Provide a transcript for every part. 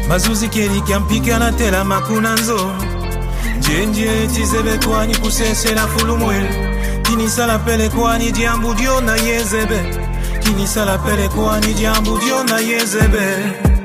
Mazuzi keri kyampika na tela makunanzo Njenje tizebe kwani kusese na fulumwele Kinisa la pele kwani diambu dio na yezebe Kinisa la pele kwani diambu dio na yezebe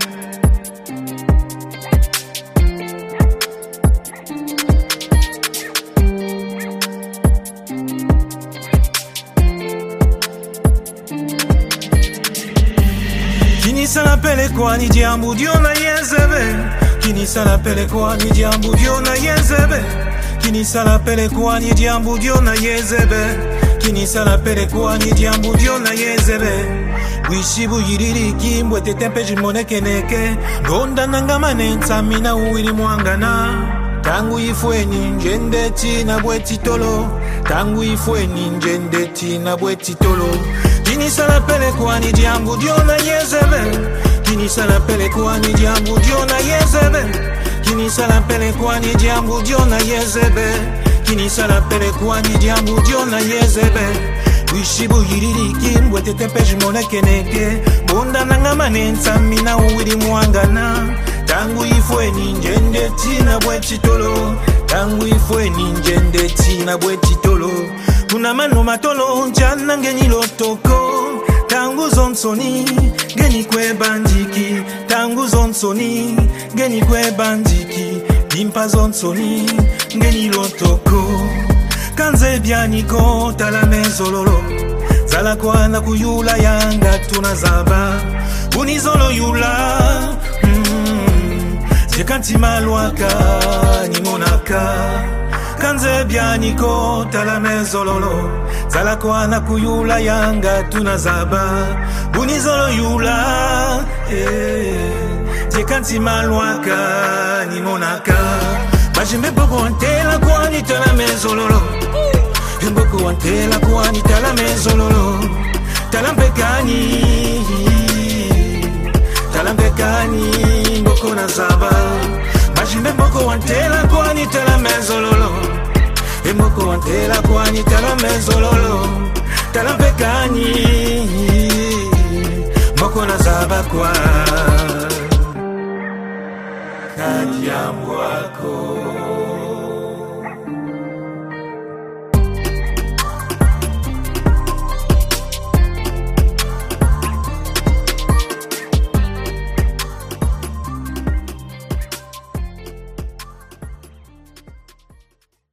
Kinisa la pele kwani diambu dio na yezebe Kinisa la pele kwani diambu dio na yezebe Kinisa la pele kwani diambu dio na yezebe Kinisa la pele kwani diambu dio na yezebe Wishibu yiriri kimbwe tetempe jimone keneke Gonda nangamane nsamina uwiri mwangana Tangu ifweni njende tina bweti tolo Tangu ifweni njende tina bweti tolo Kinisa la pele kwani diambu dio na yezebe Kinisa la pele kwani diambu dio na yezebe Kinisa la pele kwani diambu dio na yezebe Kinisa la pele kwani diambu dio na yezebe Wishibu yiriri kimbwe tetempe jimone keneke Bonda nangamane nsamina uwiri mwangana Tangu ifweni njende tina bweti tolo Tangu ifweni njende tina bweti tolo Kuna manu matolo njana ngeni lotoko Tangu zonsoni geni kwe bandiki Tangu zonsoni geni kwe bandiki Pimpa zonsoni ngeni lotoko Kanze bianiko talame zololo Zala kwa na kuyula yanga tunazaba Unizolo yula Jekanti malwaka ni monaka Kanze bianiko talame zololo Zala kwa na kuyula yanga tunazaba Unizolo yula Jekanti malwaka ni monaka Bajime boko antela kwa ni talame zololo Mboko antela kwa ni talame zololo Talampekani Talampekani mboko na zaba Bajime boko antela kwa ni talame zololo Mboko antela kwa ni talame zololo Talampekani mboko na zaba kwa Kadiambu wako